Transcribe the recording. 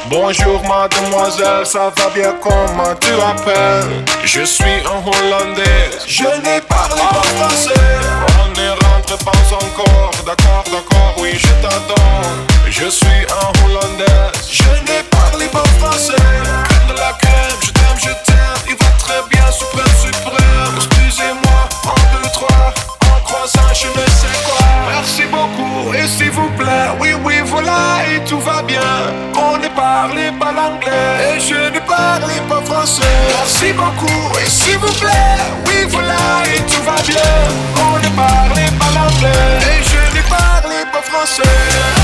Bonjour mademoiselle, ça va bien, comment tu appelles? Je suis un Hollandais, je n'ai parlé pas français. On ne rentre pas encore, d'accord, oui je t'adore. Je suis un Hollandais, je n'ai parlé pas français. Crème de la crème, je t'aime, il va très bien, suprême. Excusez-moi, 1, 2, 3, en croissant je ne sais quoi. Merci beaucoup, et s'il vous plaît, oui voilà, et tout va bien. On ne parlait pas l'anglais, et je ne parlais pas français. Merci beaucoup, et s'il vous plaît, oui voilà, et tout va bien. On ne parlait pas l'anglais, et je ne parlais pas français.